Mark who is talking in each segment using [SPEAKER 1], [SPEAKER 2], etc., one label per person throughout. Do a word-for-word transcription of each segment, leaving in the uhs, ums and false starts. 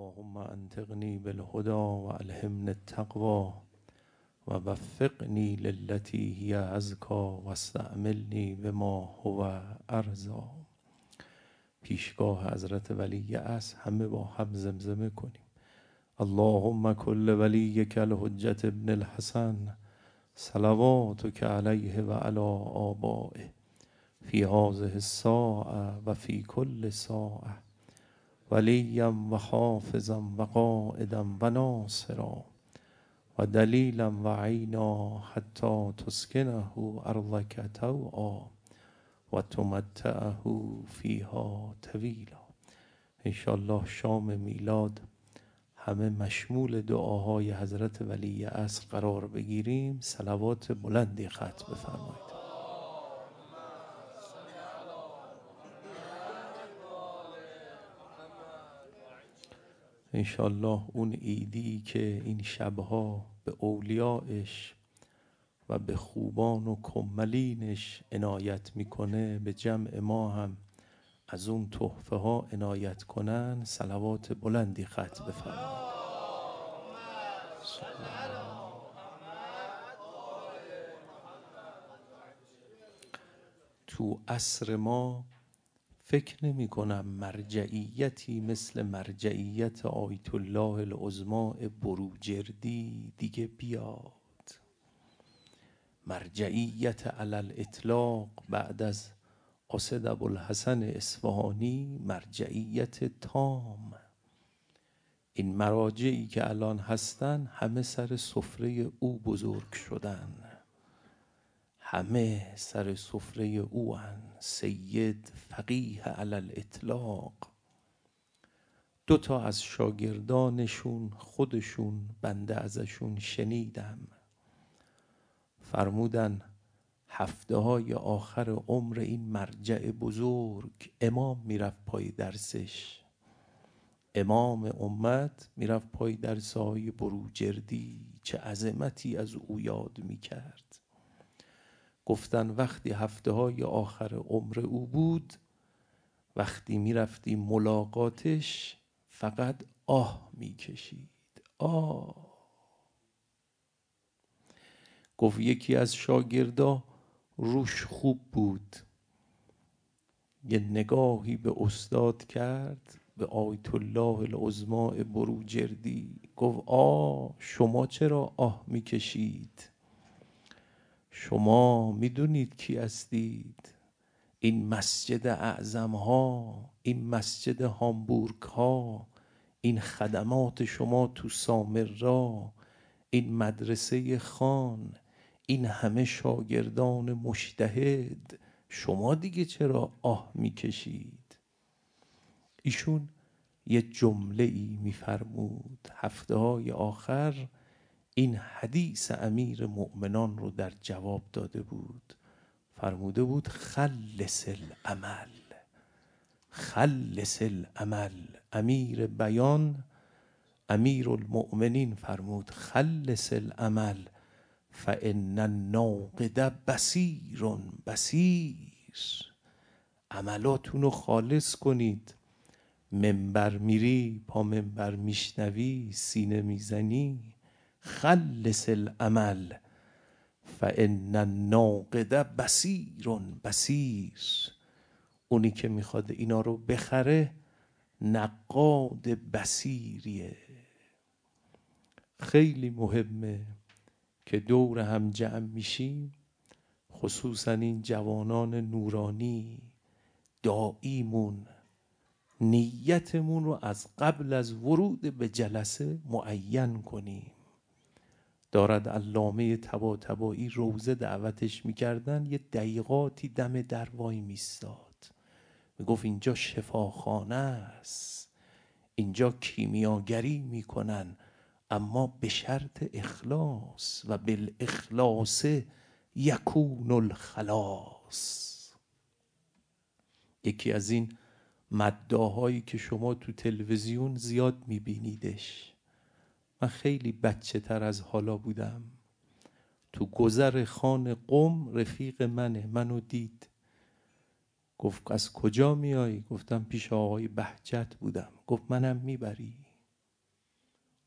[SPEAKER 1] اللهم انطقني بالهدى والهمني التقوى ووفقنی للتی هی ازکی واستعملنی بما هو ارضی. پیشگاه حضرت ولی اصل همه با هم زمزمه کنیم. اللهم کل ولیک الحجة ابن الحسن صلواتک علیه و علی آبائه فی هذه الساعة و فی کل ساعة ولیا و حافظا و قائدا و ناصرا و دلیلا و عینا حتی تسکنه ارضک طوعا و تمتعه فیها طویلا. انشاءالله شام میلاد همه مشمول دعاهای حضرت ولی اصل قرار بگیریم. صلوات بلندی ختم بفرمایید. انشاءالله اون عیدی که این شبها به اولیاءش و به خوبان و کملینش عنایت میکنه، به جمع ما هم از اون تحفه ها عنایت کنن. صلوات بلندی ختم بفرمایید. تو عصر ما فکر نمی کنم مرجعیتی مثل مرجعیت آیت الله العظمی بروجردی دیگه بیاد. مرجعیت علی الاطلاق بعد از قاصد ابوالحسن اصفهانی مرجعیت تام. این مراجعی که الان هستن همه سر سفره او بزرگ شدن، همه سر سفره او هن. سید فقیه علی الاطلاق. دو تا از شاگردانشون خودشون بنده ازشون شنیدم، فرمودن هفته های آخر عمر این مرجع بزرگ امام میرفت پای درسش، امام امت میرفت پای درس های بروجردی، چه عظمتی از او یاد میکرد. گفتن وقتی هفته های آخر عمر او بود، وقتی میرفتی ملاقاتش فقط آه میکشید، آه. گفت یکی از شاگردا روش خوب بود، یه نگاهی به استاد کرد، به آیت الله العظمی بروجردی، گفت آه شما چرا آه میکشید؟ شما میدونید کی هستید؟ این مسجد اعظم ها، این مسجد هامبورگ ها، این خدمات شما تو سامرا، این مدرسه خان، این همه شاگردان مجتهد، شما دیگه چرا آه میکشید؟ ایشون یه جمله ای میفرمود هفته های آخر، این حدیث امیر مؤمنان رو در جواب داده بود. فرموده بود خلص العمل، خلص العمل. امیر بیان امیر المؤمنین فرمود خلص العمل فان الناقد بصیر بصیر. عملاتون رو خالص کنید. منبر میری، پا منبر میشنوی، سینه میزنی، خلص العمل فان الناقد بصیر بصیر. اونی که میخواد اینا رو بخره نقاد بصیریه. خیلی مهمه که دور هم جمع میشیم، خصوصا این جوانان نورانی، داعیمون نیتمون رو از قبل از ورود به جلسه معین کنیم. دارد علامه طباطبایی روزه دعوتش میکردن، یه دقیقاتی دم در وای میستاد، میگفت اینجا شفاخانه است، اینجا کیمیاگری میکنن، اما به شرط اخلاص و بالاخلاص یکون الخلاص. یکی از این مداحایی که شما تو تلویزیون زیاد میبینیدش، من خیلی بچه تر از حالا بودم، تو گذر خان قم رفیق منه، منو دید، گفت از کجا میایی؟ گفتم پیش آقای بهجت بودم. گفت منم میبری؟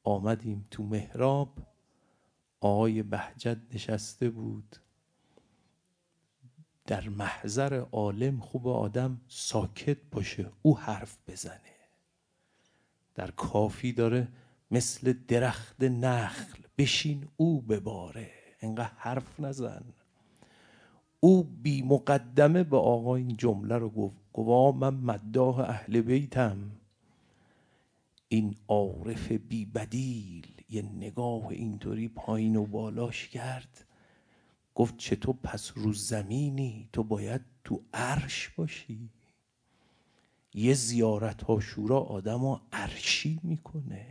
[SPEAKER 1] آمدیم تو محراب، آقای بهجت نشسته بود. در محضر عالم خوب آدم ساکت باشه، او حرف بزنه. در کافی داره مثل درخت نخل بشین او بباره، انقدر حرف نزن. او بی مقدمه به آقا این جمله رو گفت، گفت من مداح اهل بیتم. این عارف بی بدیل یه نگاه اینطوری پایین و بالاش کرد، گفت چطور پس رو زمینی؟ تو باید تو عرش باشی. یه زیارت ها شورا آدم ها عرشی میکنه.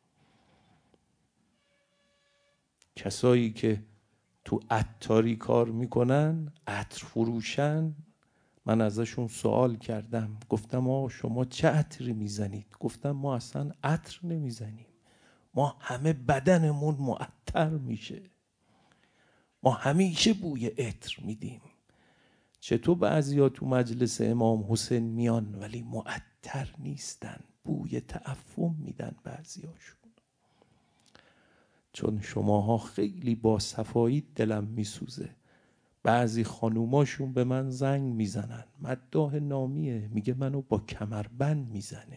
[SPEAKER 1] کسایی که تو عطاری کار میکنن، عطر فروشن، من ازشون سوال کردم، گفتم آقا شما چه عطری میزنید؟ گفتم ما اصلا عطر نمیزنیم، ما همه بدنمون معطر میشه، ما همیشه بوی عطر میدیم. چطور بعضیا تو مجلس امام حسین میان ولی معطر نیستن، بوی تعفن میدن بعضیاشون. چون شماها خیلی با صفایی دلم میسوزه. بعضی خانوماشون به من زنگ میزنن، مداح نامیه، میگه منو با کمربند میزنه.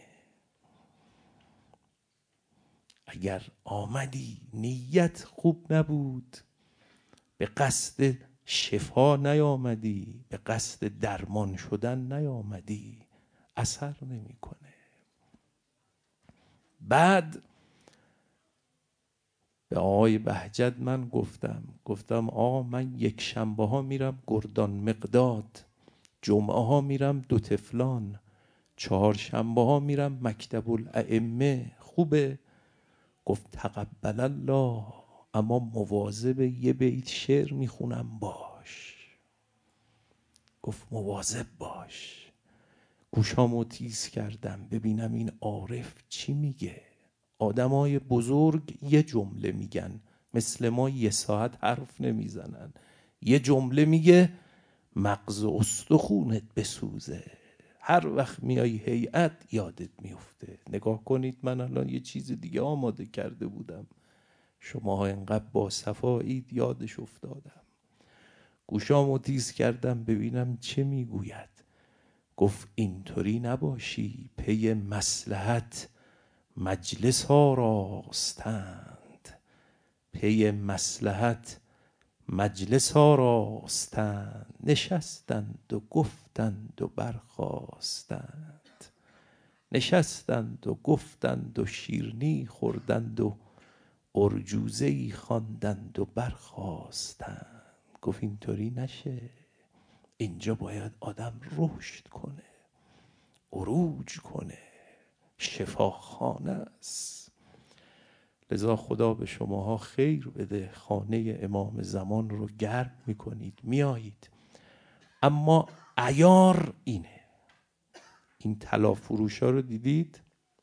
[SPEAKER 1] اگر آمدی نیت خوب نبود، به قصد شفا نیامدی، به قصد درمان شدن نیامدی، اثر نمیکنه. بعد به آقای بهجت من گفتم گفتم آقا من یک شنبه ها میرم گردان مقداد، جمعه ها میرم دو تفلان، چهار شنبه ها میرم مکتب الائمه، خوبه؟ گفت تقبل الله، اما مواظب یه بیت شعر میخونم باش. گفت مواظب باش. گوشامو تیز کردم ببینم این عارف چی میگه. آدمای بزرگ یه جمله میگن، مثل ما یه ساعت حرف نمیزنن. یه جمله میگه مغز استخونت بسوزه، هر وقت میای هیئت یادت میفته. نگاه کنید من الان یه چیز دیگه آماده کرده بودم، شما اینقدر با صفایید یادش افتادم. گوشامو تیز کردم ببینم چه میگوید. گفت اینطوری نباشی، پی مصلحت مجلس ها راستند، پی مصلحت مجلس ها راستند، نشستند و گفتند و برخاستند، نشستند و گفتند و شیرنی خوردند و ارجوزه‌ای خواندند و برخاستند. گفت اینطوری نشه، اینجا باید آدم رشد کنه، عروج کنه، شفاخانه است. لذا خدا به شماها خیر بده، خانه امام زمان رو گرم میکنید، میایید. اما عیار اینه، این طلا فروشا رو دیدید؟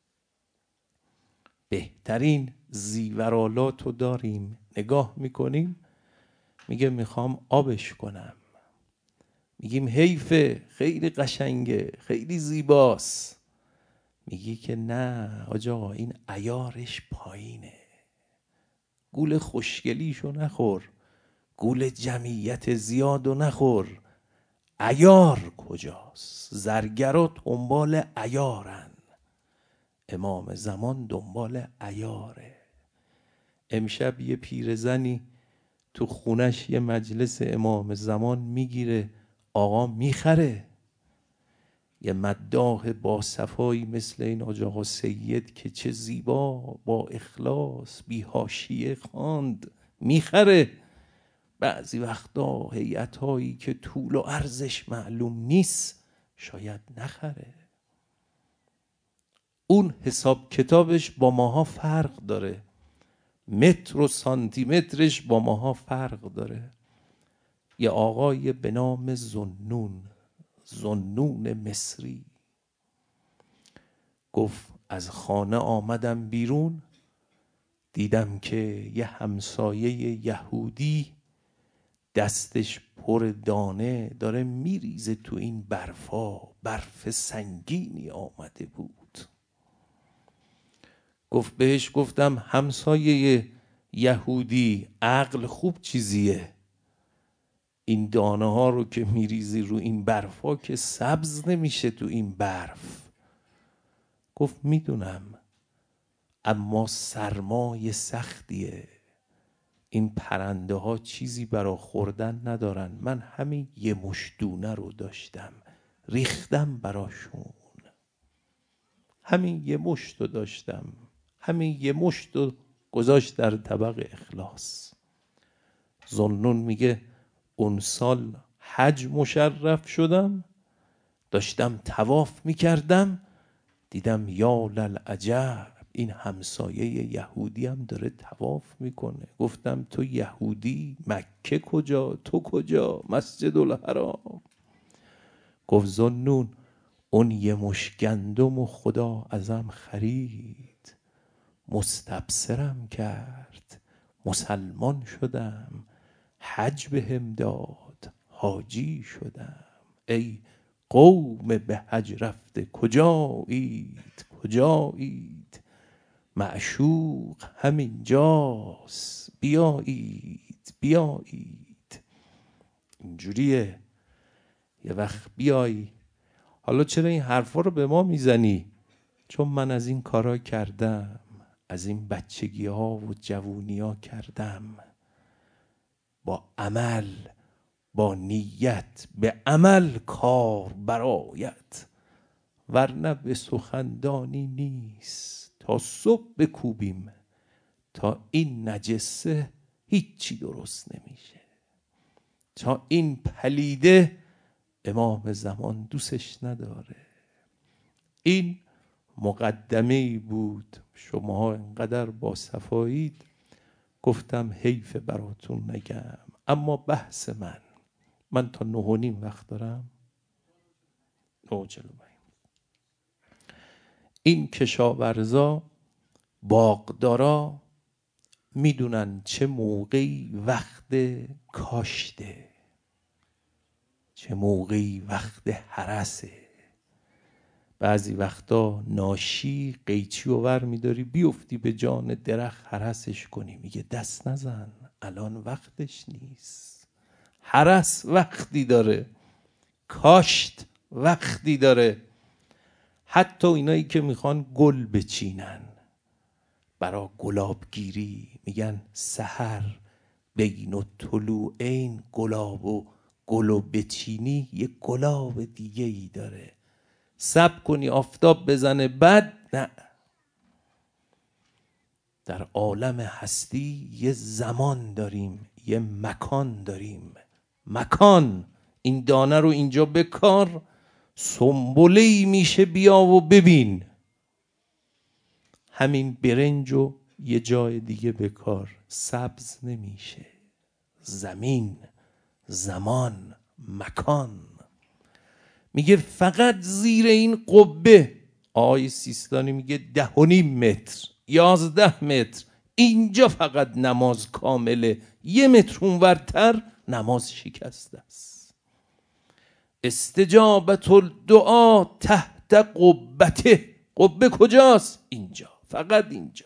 [SPEAKER 1] بهترین زیورالات رو داریم، نگاه میکنیم، میگه میخوام آبش کنم، میگیم حیفه، خیلی قشنگه، خیلی زیباست، میگی که نه آجا این عیارش پایینه، گول خوشگلیشو نخور، گول جمعیت زیادو نخور. عیار کجاست؟ زرگرا دنبال عیارن، امام زمان دنبال عیاره. امشب یه پیرزنی تو خونش یه مجلس امام زمان میگیره، آقا میخره. یه مداح با صفایی مثل این آج آقا سید که چه زیبا با اخلاص بی حاشیه خواند، میخره. بعضی وقتا هیئت‌هایی که طول و عرضش معلوم نیست شاید نخره. اون حساب کتابش با ماها فرق داره، متر و سانتی مترش با ماها فرق داره. یه آقای به نام ذوالنون، ذوالنون مصری، گفت از خانه آمدم بیرون، دیدم که یه همسایه یهودی دستش پر دانه داره میریزه تو این برفا، برف سنگینی آمده بود. گفت بهش گفتم همسایه یهودی عقل خوب چیزیه، این دانه ها رو که میریزی رو این برف ها که سبز نمیشه تو این برف. گفت میدونم اما سرمای سختیه، این پرنده ها چیزی برا خوردن ندارن، من همین یه مشت دونه رو داشتم ریختم براشون، همین یه مشت رو داشتم، همین یه مشت رو گذاشت در طبق اخلاص. ذوالنون میگه اون سال حج مشرف شدم، داشتم طواف میکردم، دیدم یا للعجب این همسایه یهودی هم داره طواف میکنه. گفتم تو یهودی، مکه کجا، تو کجا، مسجد الحرام. گفت ذوالنون اون یه مشت گندم و خدا ازم خرید، مستبصرم کرد، مسلمان شدم، حج بهم داد، حاجی شدم. ای قوم به حج رفته کجایید کجایید، معشوق همین جاست بیایید بیایید. اینجوریه. یه وقت بیایی. حالا چرا این حرفا رو به ما میزنی؟ چون من از این کارا کردم، از این بچگی ها و جوونی ها کردم، با عمل با نیت به عمل کار برایت، ورنه به سخندانی نیست. تا صبح بکوبیم تا این نجسه هیچی درست نمیشه، تا این پلیده امام زمان دوستش نداره. این مقدمه‌ای بود. شماها انقدر با صفایید گفتم حیف براتون نگم. اما بحث من من تا نه و نیم وقت دارم. نه چلو پنج. این کشاورزا باغدارا میدونن چه موقعی وقت کاشته، چه موقعی وقت هرسه. بعضی وقتا ناشی قیچی و ور میداری بیفتی به جان درخت هرسش کنی، میگه دست نزن الان وقتش نیست. هرس وقتی داره، کاشت وقتی داره. حتی اینایی که میخوان گل بچینن برا گلابگیری میگن سحر بین و طلوعین گلاب و گلو بچینی یه گلاب دیگه ای داره. صبر کنی آفتاب بزنه بعد نه. در عالم هستی یه زمان داریم، یه مکان داریم. مکان این دانه رو اینجا بکار، سنبله‌ای میشه بیا و ببین. همین برنج رو یه جای دیگه بکار، سبز نمیشه. زمین، زمان، مکان. میگه فقط زیر این قبه، آقای سیستانی میگه ده و نیم متر یازده متر اینجا فقط نماز کامله، یه متر اونورتر نماز شکسته است. استجابت الدعا تحت قبته. قبه کجاست؟ اینجا، فقط اینجا.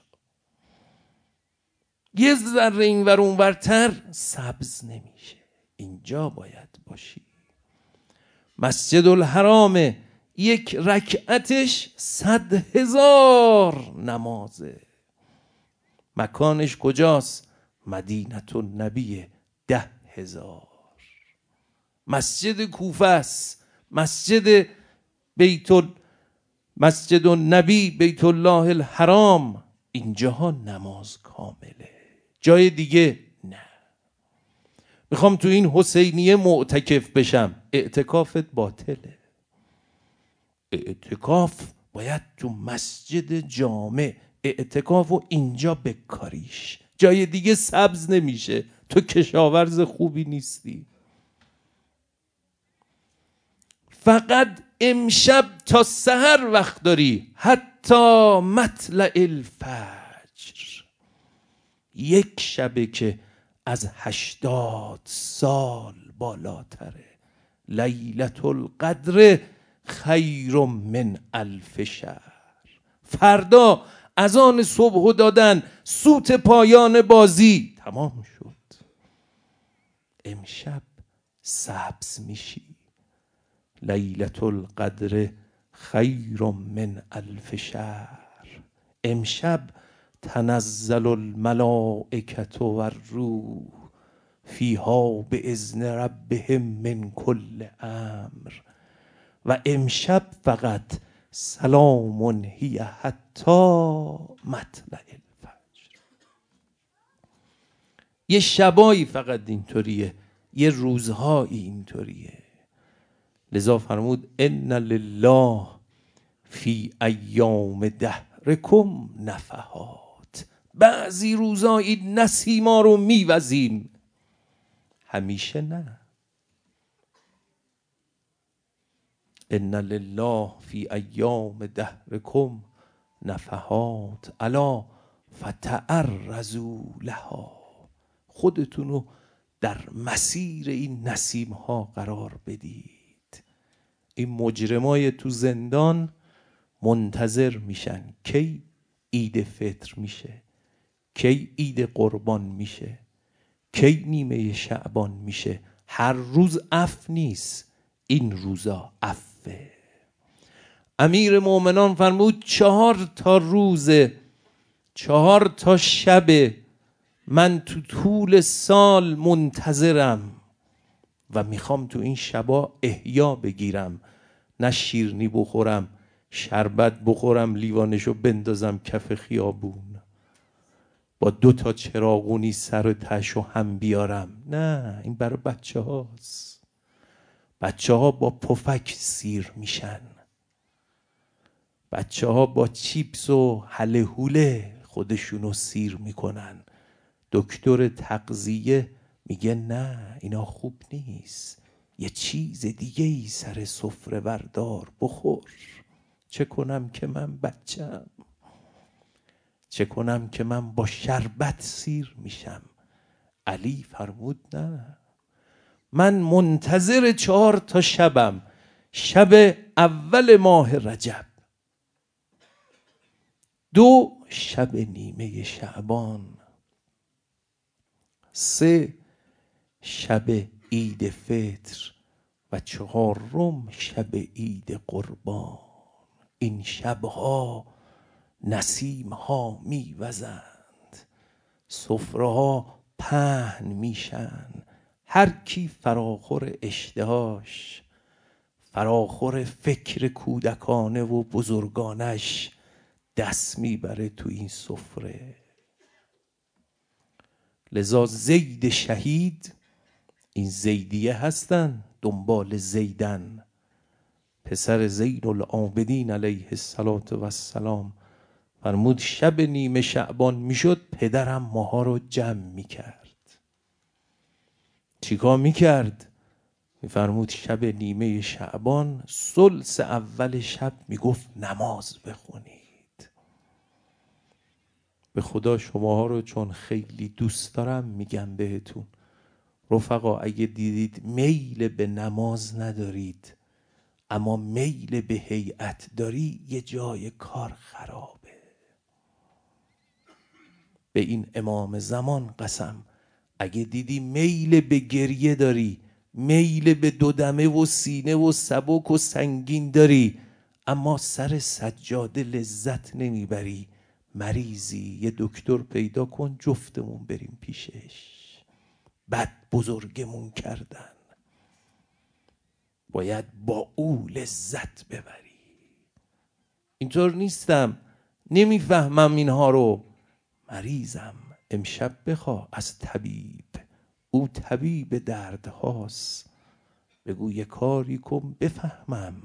[SPEAKER 1] یه ذره اینور اونورتر سبز نمیشه، اینجا باید باشی. مسجد الحرام یک رکعتش صد هزار نمازه. مکانش کجاست؟ مدینه النبی ده هزار. مسجد کوفه است، مسجد بیت ال... مسجد النبی بیت الله الحرام، اینجاها نماز کامله، جای دیگه نه. میخوام تو این حسینیه معتکف بشم، اعتکافت باطله. اعتکاف باید تو مسجد جامع، اعتکاف و اینجا بکاریش، جای دیگه سبز نمیشه. تو کشاورز خوبی نیستی. فقط امشب تا سحر وقت داری، حتی مطلع الفجر. یک شبه که از هشتاد سال بالاتره. لیلة القدر خیر من الف شهر. فردا اذان صبح دادن، سوت پایان بازی، تمام شد. امشب سبز میشی. لیلة القدر خیر من الف شهر. امشب تنزل الملائکة و الروح فیها باذن ربهم من کل امر. و امشب فقط سلام هی حتی مطلع الفجر. یه شبایی فقط اینطوریه، یه روزهایی اینطوریه. لذا فرمود ان لله فی ایام دهرکم نفحات. بعضی روزا این نسیما رو میوزیم، همیشه نه. ان لله فی ایام دهرکم نفحات الا فتعرضوا لها. خودتونو در مسیر این نسیم ها قرار بدید. این مجرمای تو زندان منتظر میشن کی عید فطر میشه، کی عید قربان میشه، کی نیمه شعبان میشه. هر روز عفو نیست، این روزا عفوه. امیر مومنان فرمود چهار تا روز، چهار تا شب من تو طول سال منتظرم و میخوام تو این شبا احیا بگیرم. نه شیرنی بخورم، شربت بخورم، لیوانشو بندازم کف خیابون، با دو تا چراغونی سر و تشو هم بیارم. نه، این برای بچه هاست. بچه ها با پفک سیر میشن. بچه ها با چیپس و هله هوله خودشونو سیر میکنن. دکتر تغذیه میگه نه اینا خوب نیست، یه چیز دیگه ای سر سفره بردار بخور. چه کنم که من بچم، چه کنم که من با شربت سیر میشم. علی فرمود نه، من منتظر چهار تا شبم. شب اول ماه رجب، دو شب نیمه شعبان، سه شب عید فطر و چهارم شب عید قربان. این شبها نسیمها میوزند، سفره ها پهن میشن. هر کی فراخور اشتهاش، فراخور فکر کودکانه و بزرگانش، دست میبره تو این سفره. لذا زید شهید، این زیدیه هستن دنبال زیدن، پسر زین العابدین علیه السلام، فرمود شب نیمه شعبان میشد پدرم ماها رو جمع میکرد. چیکار میکرد؟ میفرمود شب نیمه شعبان ثلث اول شب میگفت نماز بخونید. به خدا شماها رو چون خیلی دوست دارم میگم بهتون رفقا، اگه دیدید میل به نماز ندارید اما میل به هیئت داری، یه جای کار خرابه. به این امام زمان قسم، اگه دیدی میل به گریه داری، میل به دودمه و سینه و سبک و سنگین داری، اما سر سجاده لذت نمیبری، مریضی. یه دکتر پیدا کن جفتمون بریم پیشش. بد بزرگمون کردن، باید با او لذت ببری. اینطور نیستم، نمیفهمم اینها رو، مریضم. امشب بخواه از طبیب، او طبیب درد هاست، بگو یه کاری کن بفهمم.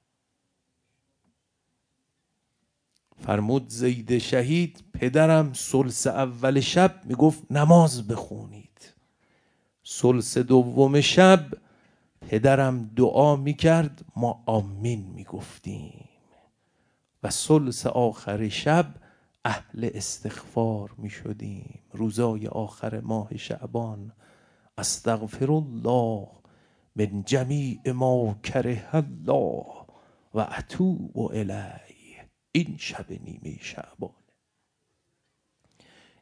[SPEAKER 1] فرمود زید شهید پدرم ثلث اول شب میگفت نماز بخونید، ثلث دوم شب پدرم دعا میکرد ما آمین میگفتیم، و ثلث آخر شب اهل استغفار میشدیم. روزای آخر ماه شعبان استغفر الله من جمیع ما کره الله و اتوب الیه. این شب نیمه شعبان.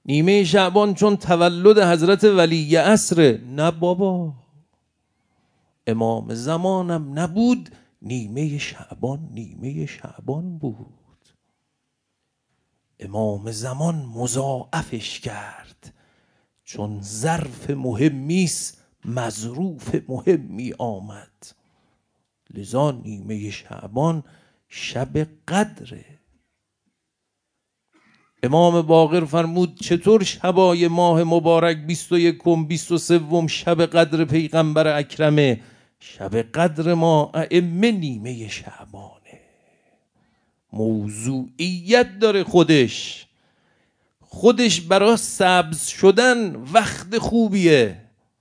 [SPEAKER 1] نیمه شعبان چون تولد حضرت ولی عصر. نه بابا، امام زمانم نبود، نیمه شعبان نیمه شعبان بود. امام زمان مضاعفش کرد، چون ظرف مهمیست مظروف مهمی آمد. لذا نیمه شعبان شب قدره. امام باقر فرمود چطور شبای ماه مبارک بیست و یکم بیست و سوم شب قدر پیغمبر اکرمه؟ شب قدر ما ائمه نیمه شعبانه. موضوعیت داره، خودش خودش برای سبز شدن وقت خوبیه.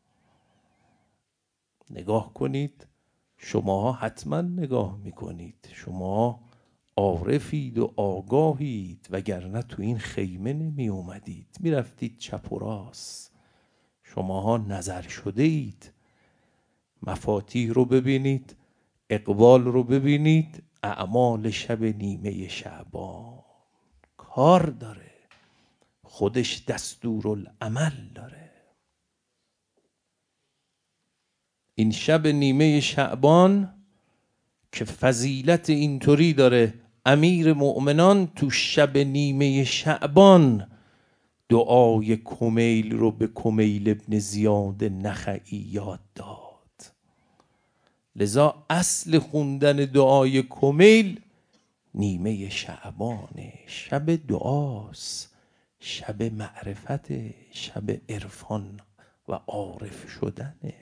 [SPEAKER 1] نگاه کنید، شما حتما نگاه میکنید، شما عارفید و آگاهید، وگرنه تو این خیمه نمی اومدید، میرفتید چپ و راست. شماها نظر شده اید، مفاتیح رو ببینید، اقبال رو ببینید، اعمال شب نیمه شعبان کار داره، خودش دستورالعمل داره. این شب نیمه شعبان که فضیلت اینطوری داره، امیر مؤمنان تو شب نیمه شعبان دعای کمیل رو به کمیل ابن زیاد نخعی یاد داد. لذا اصل خوندن دعای کمیل نیمه شعبانه، شب دعاست، شب معرفت، شب عرفان و عارف شدنه.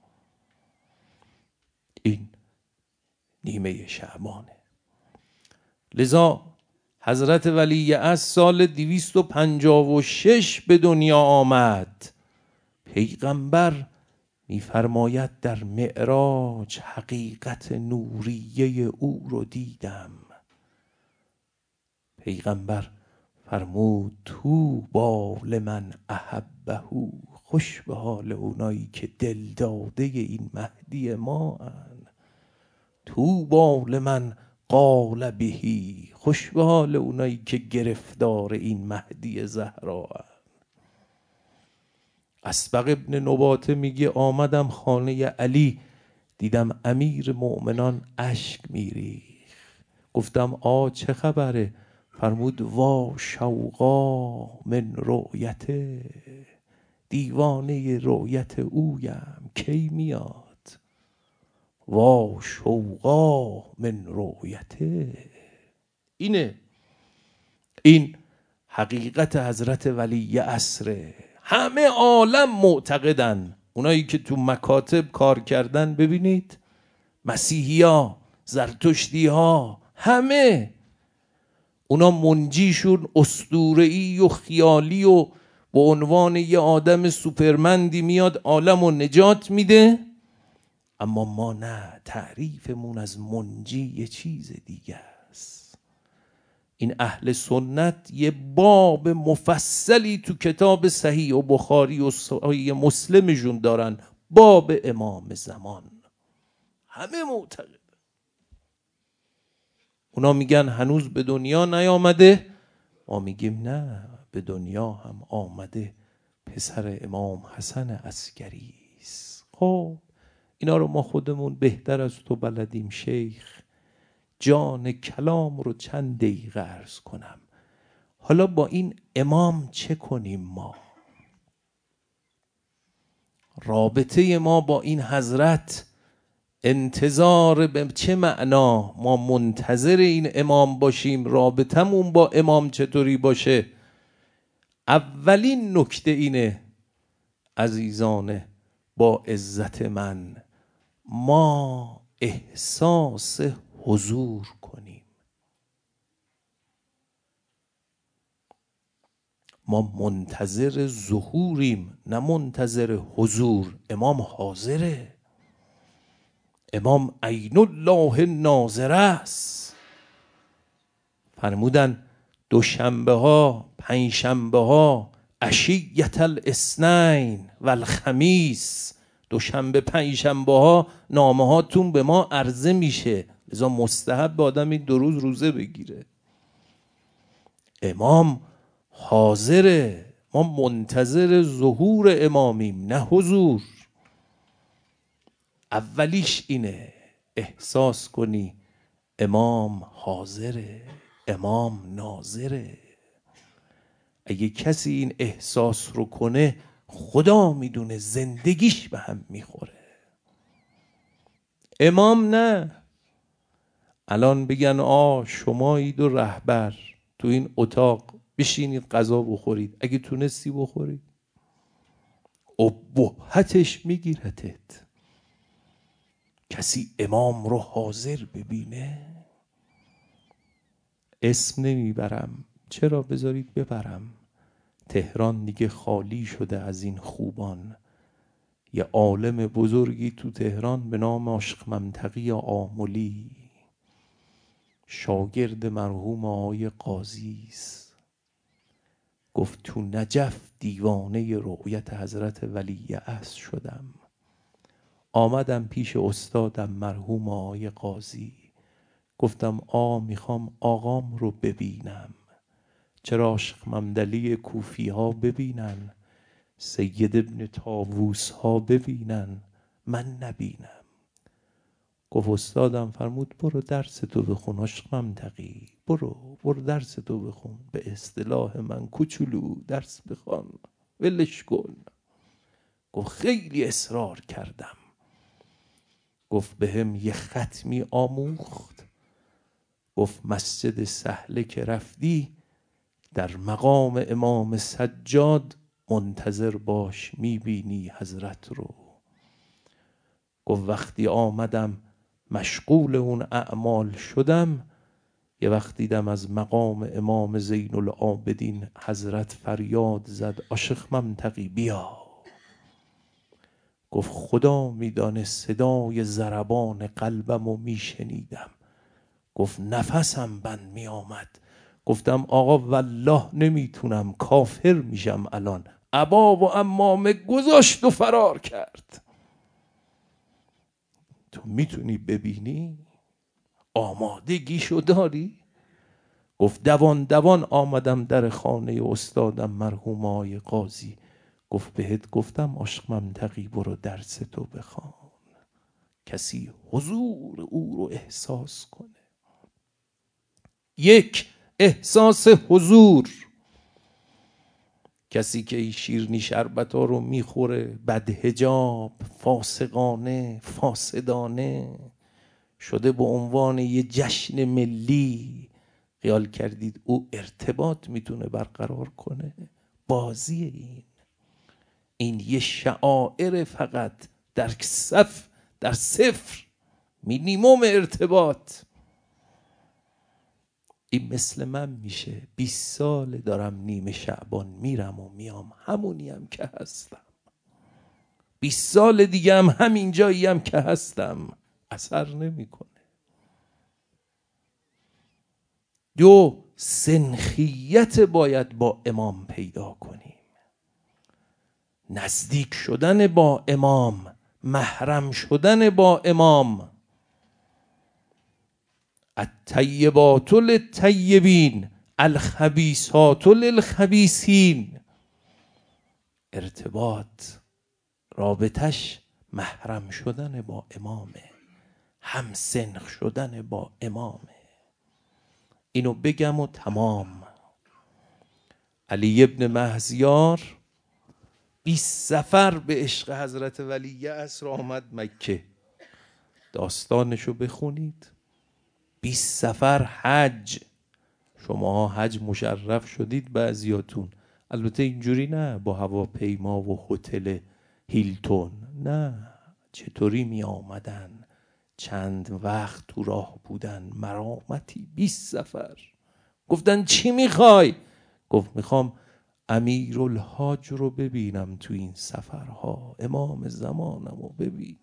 [SPEAKER 1] این نیمه شعبانه. لذا حضرت ولی از سال دویست و پنجاه و شش به دنیا آمد. پیغمبر میفرماید در معراج حقیقت نوریه او رو دیدم. پیغمبر فرمود طوبی لمن احبه، خوش به حال اونایی که دل داده این مهدی ما ان. طوبی لمن قال بهی، خوش به حال اونایی که گرفتار این مهدی زهرا ان. اسبق ابن نباته میگه آمدم خانه علی، دیدم امیر مؤمنان اشک میریخت. گفتم آ چه خبره؟ فرمود وا شوقا من رؤیته، دیوانه رؤیت اویم، کی میاد؟ وا شوقا من رؤیته. اینه، این حقیقت حضرت ولی عصره. همه عالم معتقدن، اونایی که تو مکاتب کار کردن ببینید، مسیحی ها، زرتشتی ها، همه اونا منجیشون اسطوره‌ای و خیالی و به عنوان یه آدم سوپرمندی میاد عالم و نجات میده. اما ما نه، تعریفمون از منجی یه چیز دیگه است. این اهل سنت یه باب مفصلی تو کتاب صحیح و بخاری و صحیح مسلمشون دارن، باب امام زمان. همه معتقد، اونا میگن هنوز به دنیا نیامده، ما میگیم نه، به دنیا هم آمده، پسر امام حسن عسکری است. خب اینا رو ما خودمون بهتر از تو بلدیم شیخ. جان کلام رو چند دقیقه عرض کنم. حالا با این امام چه کنیم؟ ما رابطه ما با این حضرت، انتظار به چه معنا؟ ما منتظر این امام باشیم، رابطمون با امام چطوری باشه؟ اولین نکته اینه عزیزان با عزت من، ما احساس حضور کنیم. ما منتظر ظهوریم، نه منتظر حضور. امام حاضره، امام عین الله ناظر است. فرمودن دوشنبه ها، پنج شنبه ها، عشیة الاثنین و الخمیس، دوشنبه پنج شنبه ها نامه هاتون به ما عرضه میشه، لذا مستحب آدم این دو روز روزه بگیره. امام حاضره، ما منتظر ظهور امامیم، نه حضور. اولیش اینه احساس کنی امام حاضره، امام ناظره. اگه کسی این احساس رو کنه خدا میدونه زندگیش به هم میخوره. امام نه. الان بگن آ شمایید و رهبر تو این اتاق بشینید غذا بخورید، اگه تونستی بخورید ابهتش میگیرتت. کسی امام رو حاضر ببینه. اسم نمیبرم، چرا؟ بذارید ببرم. تهران دیگه خالی شده از این خوبان. یه عالم بزرگی تو تهران به نام عاشق منطقی آملی، شاگرد مرحوم آقای قاضی است. گفت تو نجف دیوانه رؤیت حضرت ولی عصر شدم. آمدم پیش استادم مرحوم آقای قاضی، گفتم آ میخوام آقام رو ببینم. چرا عاشق ممدلی کوفی ها ببینن، سید ابن طاووس ها ببینن، من نبینم. گفت استادم فرمود برو درس تو بخون عاشق منطقی، برو برو درس تو بخون. به اصطلاح من کوچولو درس بخوان، ولش کن. گفت خیلی اصرار کردم. گفت بهم یه ختمی آموخت. گفت مسجد سهله که رفتی در مقام امام سجاد منتظر باش میبینی حضرت رو. گفت وقتی آمدم مشغول اون اعمال شدم، یه وقت دیدم از مقام امام زین العابدین حضرت فریاد زد عاشق منطقی بیا. گفت خدا میدانه صدای ضربان قلبم رو میشنیدم. گفت نفسم بند میآمد. گفتم آقا والله نمیتونم، کافر میشم الان. ابا و امامه گذاشت و فرار کرد. تو میتونی ببینی؟ آمادگیشو داری؟ گفت دوان دوان آمدم در خانه استادم مرحوم آقای قاضی. گفت بهت گفتم عاشق منطقی برو درس تو بخوان. کسی حضور او رو احساس کنه. یک، احساس حضور. کسی که این شیرنی شربت ها رو میخوره بدحجاب، فاسقانه، فاسدانه شده به عنوان یه جشن ملی، خیال کردید او ارتباط میتونه برقرار کنه؟ بازی این این یه شعائر فقط در صف در صفر مینیموم ارتباط. این مثل من میشه بیست سال دارم نیمه شعبان میرم و میام، همونی هم که هستم. بیست سال دیگه هم همین جایی هم که هستم، اثر نمیکنه. دو، سنخیت باید با امام پیدا کنیم. نزدیک شدن با امام، محرم شدن با امام. الطیبات للطیبین الخبیثات للخبیثین. ارتباط رابطش محرم شدن با امامه، هم سنخ شدن با امامه. اینو بگم و تمام. علی ابن مهزیار بیست سفر به عشق حضرت ولی عصر آمد مکه. داستانشو بخونید. بیست سفر حج. شما حج مشرف شدید بعضیاتون، البته اینجوری نه با هواپیما و هتل هیلتون، نه. چطوری می آمدن، چند وقت تو راه بودن، مرامتی. بیست سفر. گفتن چی میخوای؟ گفت میخوام امیرالحاج رو ببینم تو این سفرها، امام زمانم رو ببینم.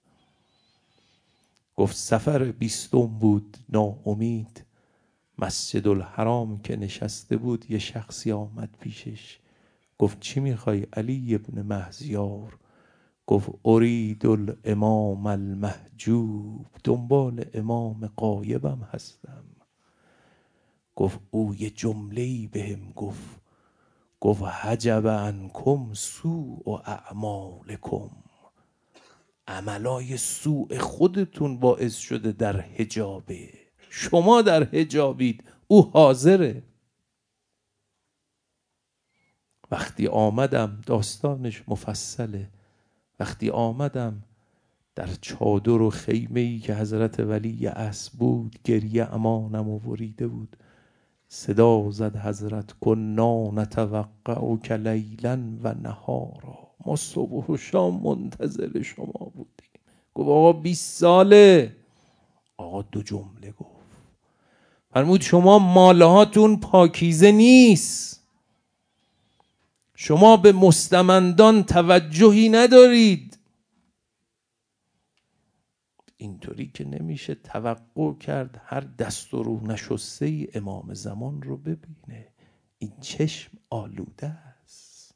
[SPEAKER 1] گفت سفر بیستم بود، ناامید. مسجد الحرام که نشسته بود یه شخصی آمد پیشش. گفت چی میخوای علی ابن مهزیار؟ گفت ارید الامام المحجوب، دنبال امام غایبم هستم. گفت او یه جمله‌ای بهم گفت، گفت حجب عنکم سوء اعمالکم، عملای سوء خودتون باعث شده در حجابه. شما در حجابید، او حاضره. وقتی آمدم، داستانش مفصله، وقتی آمدم در چادر و خیمه‌ای که حضرت ولی اصل بود، گریه امانم و وریده بود. صدا زد حضرت کنا نتوقعک لیلا و نهارا، ما صبح و شام منتظر شما بودیم. گفت آقا بیست ساله. آقا دو جمله گفت، فرمود شما مالهاتون پاکیزه نیست، شما به مستمندان توجهی ندارید. اینطوری که نمیشه توقع کرد هر دست و رو نشسته ای امام زمان رو ببینه. این چشم آلوده است.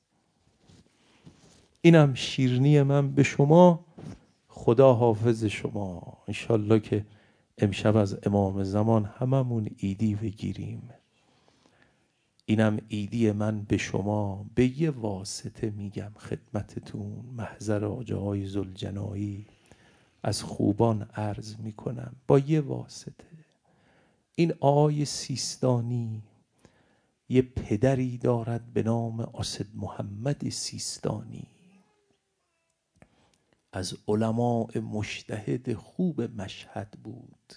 [SPEAKER 1] اینم شیرینی من به شما. خدا حافظ شما. انشالله که امشب از امام زمان هممون ایدی بگیریم. اینم ایدی من به شما. به یه واسطه میگم خدمتتون، محضر آجاهای ذوالجنایی از خوبان عرض میکنم، با یه واسطه. این آقای سیستانی یه پدری دارد به نام اسد محمد سیستانی، از علماء مجتهد خوب مشهد بود.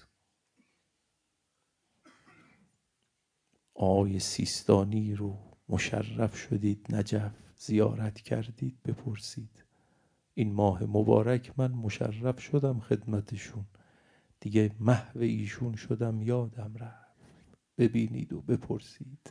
[SPEAKER 1] آقای سیستانی رو مشرف شدید نجف، زیارت کردید، بپرسید. این ماه مبارک من مشرف شدم خدمتشون، دیگه محو ایشون شدم، یادم رفت. ببینید و بپرسید.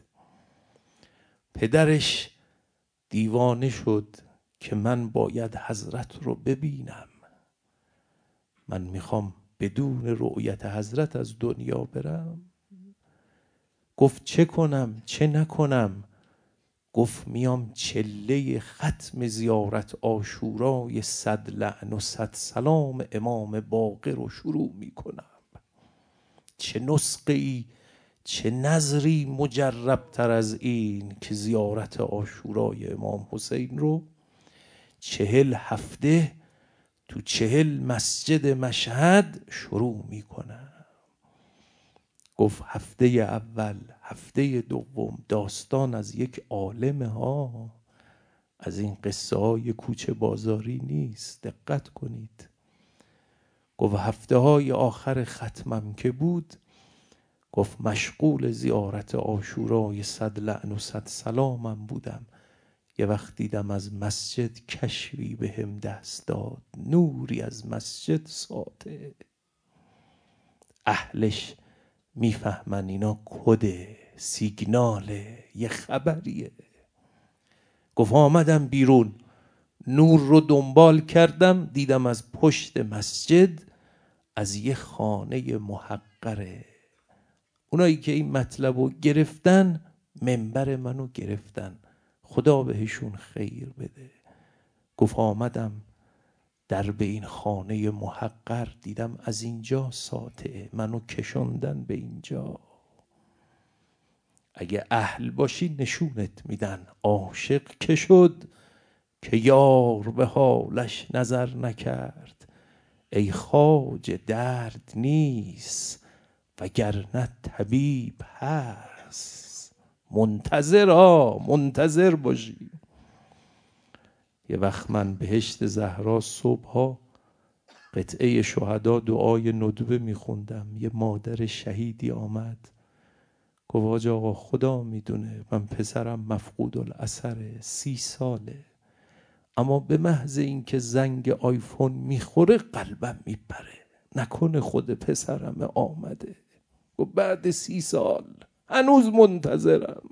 [SPEAKER 1] پدرش دیوانه شد که من باید حضرت رو ببینم، من میخوام بدون رؤیت حضرت از دنیا برم. گفت چه کنم چه نکنم؟ گفت میام چله ختم زیارت عاشورای صد لعن و صد سلام امام باقر رو شروع میکنم. چه نسخه ای چه نظری مجرب تر از این که زیارت عاشورای امام حسین رو چهل هفته تو چهل مسجد مشهد شروع میکنم. گفت هفته اول، هفته دوم داستان از یک عالم ها، از این قصه های کوچه بازاری نیست، دقت کنید. گفت هفته های آخر ختمم که بود، گفت مشغول زیارت عاشورای صد لعن و صد سلامم بودم. یه وقت دیدم از مسجد کشفی به هم دست داد، نوری از مسجد ساطع. اهلش میفهمن اینا کده، سیگناله، یه خبریه. گفت آمدم بیرون، نور رو دنبال کردم، دیدم از پشت مسجد از یه خانه محقره. اونایی که این مطلب رو گرفتن منبر منو گرفتن، خدا بهشون خیر بده. گفت آمدم در به این خانه محقر، دیدم از اینجا ساطعه، منو کشوندن به اینجا. اگه اهل باشی نشونت میدن. عاشق که شد که یار به حالش نظر نکرد، ای خواجه درد نیست وگرنه طبیب هست. منتظر ها منتظر باشی. یه وقت من بهشت زهرا صبحها قطعه شهدا دعای ندبه میخوندم، یه مادر شهیدی آمد گفت حاج آقا خدا میدونه من پسرم مفقود الاثره، سی ساله، اما به محض اینکه زنگ آیفون میخوره قلبم میپره، نکنه خود پسرم آمده. گفت بعد سی سال هنوز منتظرم.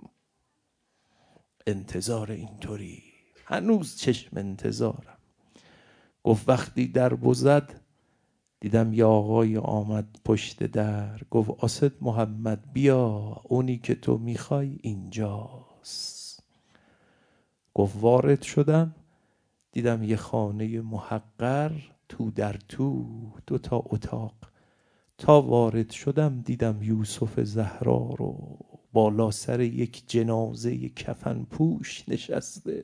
[SPEAKER 1] انتظار اینطوری، هنوز چشم انتظارم. گفت وقتی در بزد دیدم یه آقای آمد پشت در، گفت اسد محمد بیا، اونی که تو میخوای اینجاست. گفت وارد شدم، دیدم یه خانه محقر، تو در تو دو تا اتاق. تا وارد شدم دیدم یوسف زهرا رو بالا سر یک جنازه کفن پوش نشسته.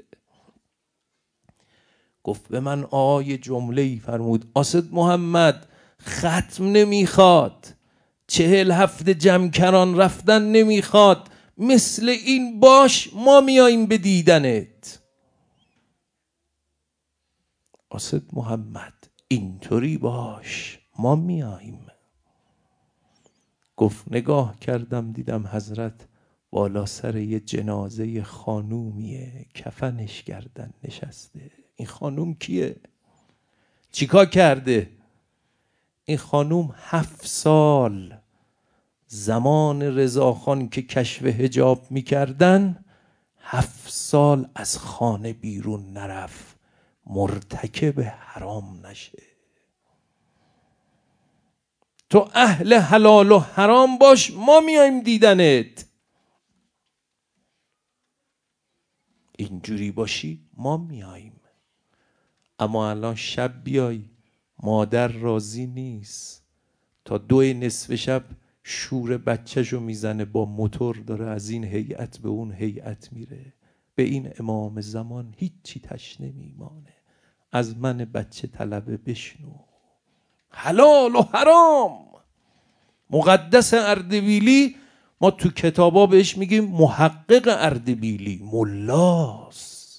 [SPEAKER 1] گفت به من آیه جمله‌ای فرمود آسد محمد ختم نمیخواد، چهل هفته جمکران رفتن نمیخواد، مثل این باش ما میاییم به دیدنت. آسد محمد اینطوری باش ما میاییم. گفت نگاه کردم دیدم حضرت بالا سر یه جنازه خانومیه کفنش کردن نشسته. این خانوم کیه؟ چیکار کرده؟ این خانوم هفت سال زمان رضاخان که کشف حجاب میکردن هفت سال از خانه بیرون نرفت مرتکب حرام نشه. تو اهل حلال و حرام باش ما میایم دیدنت. اینجوری باشی ما میاییم. اما الان شب بیای مادر راضی نیست، تا دو نصف شب شور بچه‌شو میزنه با موتور داره از این هیئت به اون هیئت میره. به این امام زمان هیچی تش نمیمانه. از من بچه طلبه بشنو. حلال و حرام مقدس اردبیلی ما تو کتابا بهش میگیم محقق اردبیلی، ملاست،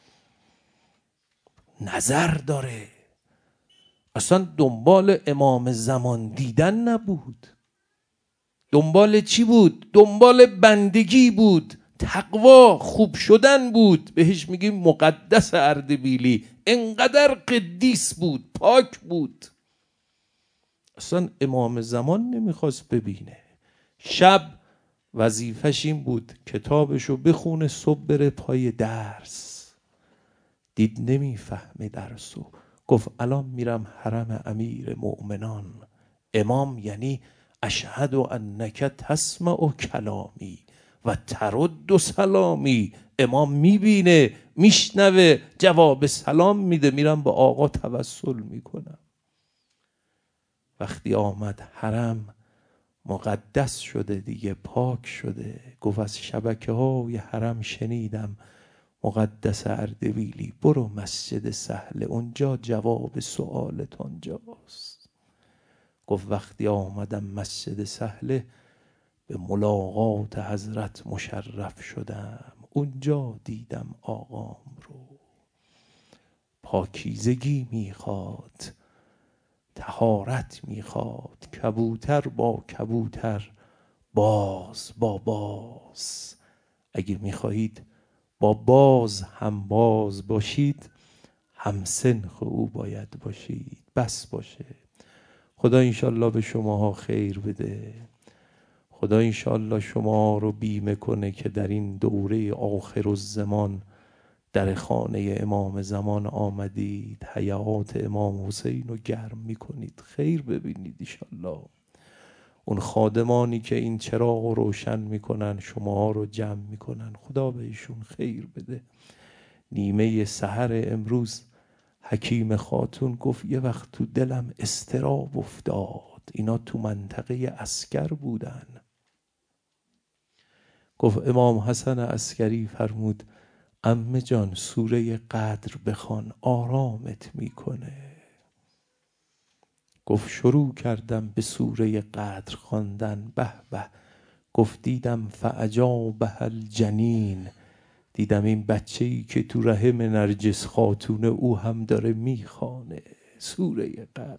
[SPEAKER 1] نظر داره. اصلا دنبال امام زمان دیدن نبود. دنبال چی بود؟ دنبال بندگی بود، تقوا، خوب شدن بود. بهش میگیم مقدس اردبیلی. انقدر قدیس بود، پاک بود. اصلا امام زمان نمیخواست ببینه. شب وظیفش این بود کتابشو بخونه صبح بره پای درس. دید نمیفهمه درسو. گفت الان میرم حرم امیر مؤمنان. امام یعنی اشهد انک تسمع کلامی و ترد سلامی. امام میبینه میشنوه جواب سلام میده. میرم به آقا توسل میکنم. وقتی آمد حرم مقدس شده دیگه، پاک شده. گفت از شبکه های حرم شنیدم مقدس اردبیلی برو مسجد سهل، اونجا جواب سؤالت آنجاست. گفت وقتی آمدم مسجد سهل به ملاقات حضرت مشرف شدم. اونجا دیدم آقام رو. پاکیزگی میخواد، طهارت میخواد. کبوتر با کبوتر، باز با باز. اگه میخواهید با باز هم باز باشید هم سنخ او باید باشید. بس باشه. خدا انشالله به شماها خیر بده. خدا انشالله شما رو بیمه کنه که در این دوره آخر الزمان در خانه امام زمان آمدید، حیات امام حسین رو گرم میکنید، خیر ببینید انشالله. اون خادمانی که این چراغ رو روشن میکنن شما رو جمع میکنن، خدا بهشون خیر بده. نیمه سحر امروز حکیم خاتون گفت یه وقت تو دلم اضطراب افتاد. اینا تو منطقه عسکر بودن. گفت امام حسن عسکری فرمود عمه جان سوره قدر بخوان آرامت میکنه. گفت شروع کردم به سوره قدر خواندن. به به. گفت دیدم فعجابه الجنین، دیدم این بچه‌ای که تو رحم نرجس خاتون او هم داره میخوانه سوره قدر.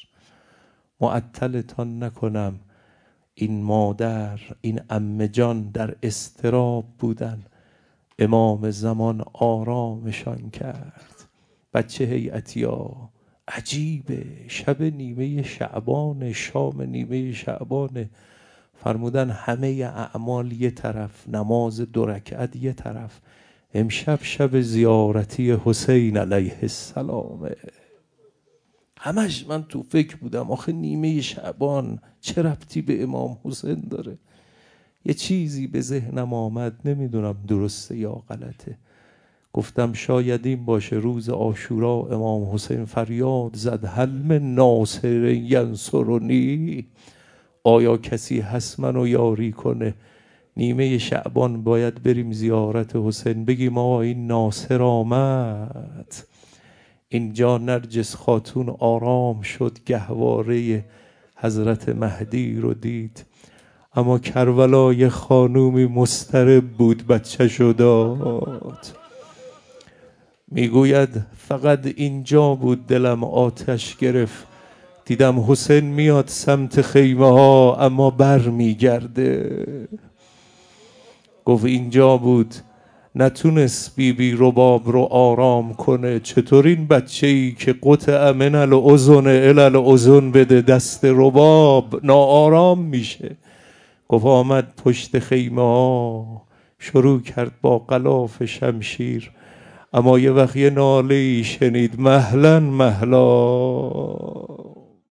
[SPEAKER 1] معطلتان نکنم، این مادر این عمه جان در اضطراب بودن. امام زمان آرامشان کرد. بچه هیئتیا عجیبه، شب نیمه شعبان، شام نیمه شعبان، فرمودن همه اعمال یه طرف، نماز دو رکعت یه طرف. امشب شب زیارتی حسین علیه السلامه. همش من تو فکر بودم آخه نیمه شعبان چه ربطی به امام حسین داره؟ یه چیزی به ذهنم آمد، نمیدونم درسته یا غلطه. گفتم شاید این باشه روز عاشورا امام حسین فریاد زد هل من ناصر ینصرنی، آیا کسی هست منو یاری کنه؟ نیمه شعبان باید بریم زیارت حسین، بگیم آقا این ناصر آمد. اینجا نرجس خاتون آرام شد، گهواره حضرت مهدی رو دید. اما کربلا یه خانومی مضطرب بود، بچه‌شو داد. میگوید فقط اینجا بود دلم آتش گرفت، دیدم حسین میاد سمت خیمه ها اما بر میگرده. گفت اینجا بود نتونست بی بی رباب رو آرام کنه، چطور این بچه ای که قطع من الاذن الی الاذن بده دست رباب ناآرام میشه. گفت آمد پشت خیمه ها شروع کرد با غلاف شمشیر، اما یه وقت یه ناله ای شنید، مهلا مهلا.